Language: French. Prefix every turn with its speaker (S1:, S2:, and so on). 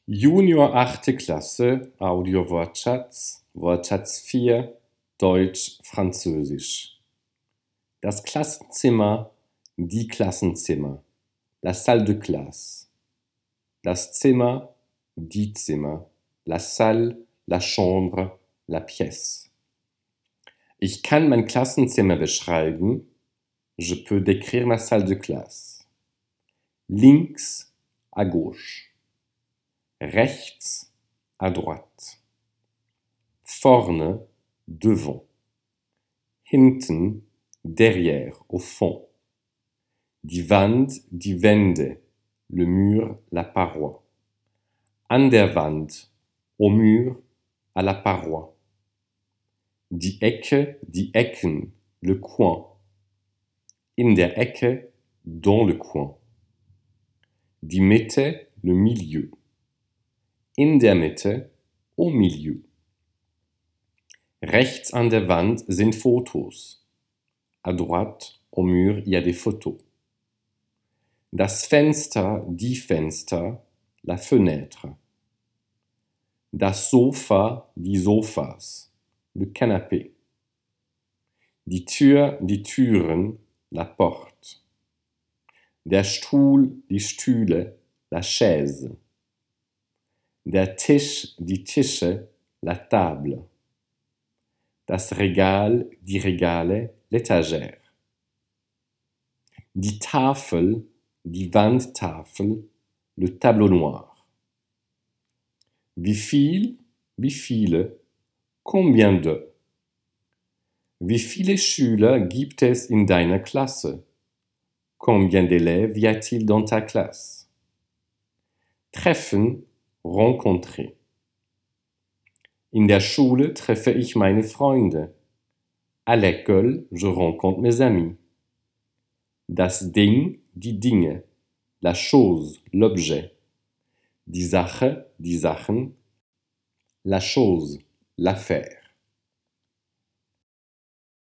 S1: Junior 8. Klasse, Audio-Wortschatz, Wortschatz 4, Deutsch, Französisch. Das Klassenzimmer, die Klassenzimmer, la salle de classe. Das Zimmer, die Zimmer, la salle, la chambre, la pièce. Ich kann mein Klassenzimmer beschreiben. Je peux décrire ma salle de classe. Links, à gauche. Rechts, à droite. Vorne, devant. Hinten, derrière, au fond. Die Wand, die Wände, le mur, la paroi. An der Wand, au mur, à la paroi. Die Ecke, die Ecken, le coin. In der Ecke, dans le coin. Die Mitte, le milieu. In der Mitte, au milieu. Rechts an der Wand sind Fotos. À droite, au mur, il y a des photos. Das Fenster, die Fenster, la fenêtre. Das Sofa, die Sofas, le canapé. Die Tür, die Türen, la porte. Der Stuhl, die Stühle, la chaise. Der Tisch, die Tische, la table. Das Regal, die Regale, l'étagère. Die Tafel, die Wandtafel, le tableau noir. Wie viel, wie viele, combien de. Wie viele Schüler gibt es in deiner Klasse? Combien d'élèves y a-t-il dans ta classe? Treffen, rencontrer. In der Schule treffe ich meine Freunde. À l'école, je rencontre mes amis. Das Ding, die Dinge. La chose, l'objet. Die Sache, die Sachen. La chose, l'affaire.